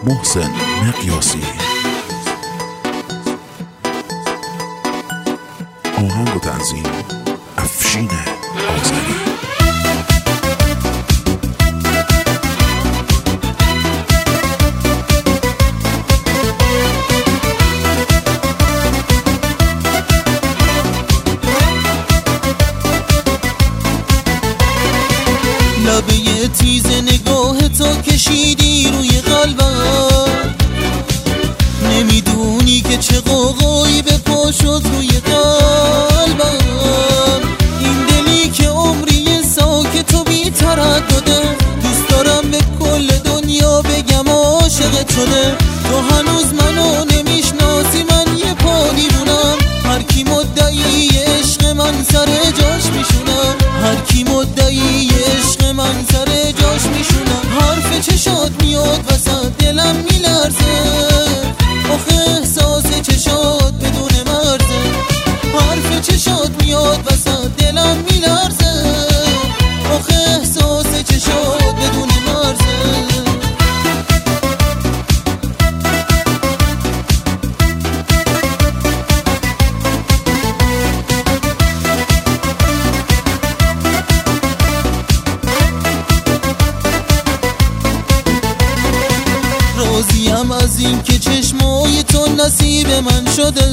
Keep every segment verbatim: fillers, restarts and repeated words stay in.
محسن مقیاسی. آهنگ و تنظیم افشین آذری. لبه تیز نگاه تو کشیدی روی قلبم، نمیدونی که چه قوقایی به پا شد روی قلبم. این دلی که عمری ساکت و بی تردده، دوست دارم به کل دنیا بگم عاشقت شده. تو هنوز منو نمیشناسی، من یه پا دیوونم. هر کی مدعی عشق من سر جاش میشونم، هر کی مدعی عشق من سر جاش میشونم. حرف چشات میاد وسط دلم میلرزه، آخه احساس چشات بدون مرزه. حرف چشات میاد وسط دلم میلرزه، آخه احساس چشات بدون مرزه. راضیم از این که چشمای تو نصیب من شده،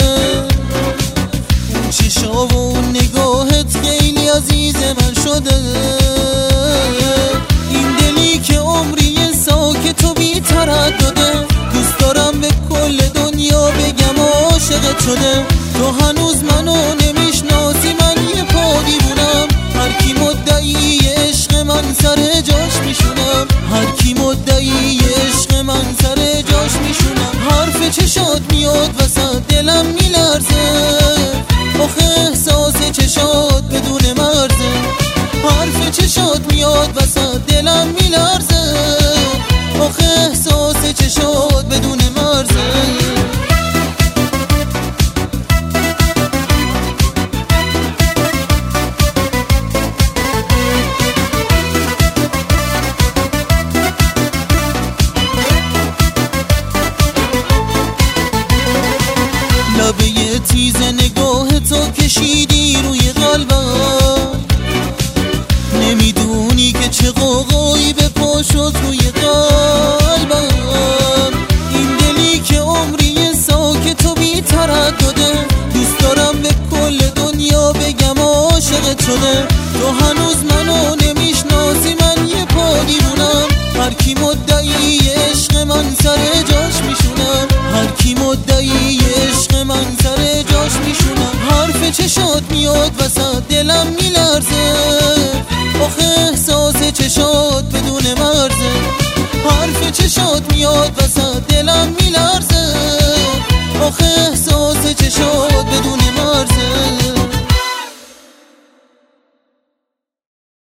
اون چشا و اون نگاهت خیلی عزیز من شده. این دلی که عمری ساکت و بی تردده، دوست دارم به کل دنیا بگم عاشقت شده. تو هنوز منو نمیشناسی، من یه پا دیوونم. هر کی مدعی عشق من سر جاش میشونم، هر کی مدعی عشق من سر جاش میشونم. حرف چشات میاد وسط دلم میلرزه، آخه احساس چشات بدون مرزه. حرف چشات میاد وسط دلم میلرزه، آخه احساس چشات بدون مرزه. لبه تیز نگاه تو کشیدی روی قلبم، نمیدونی که چه قوقایی به پا شد روی قلبم. این دلی که عمری ساکت و بی تردده، دوست دارم به کل دنیا بگم عاشقت شده. تو هنوز منو نمیشناسی، من یه پا دیوونم. هر کی مدعی عشق من سر جاش میشونم، هر کی مدعی عشق من سر جاش میشونم. حرف چشات میاد وسط دلم میلرزه، آخه احساس چشات بدون مرزه. حرف چشات میاد وسط دلم میلرزه،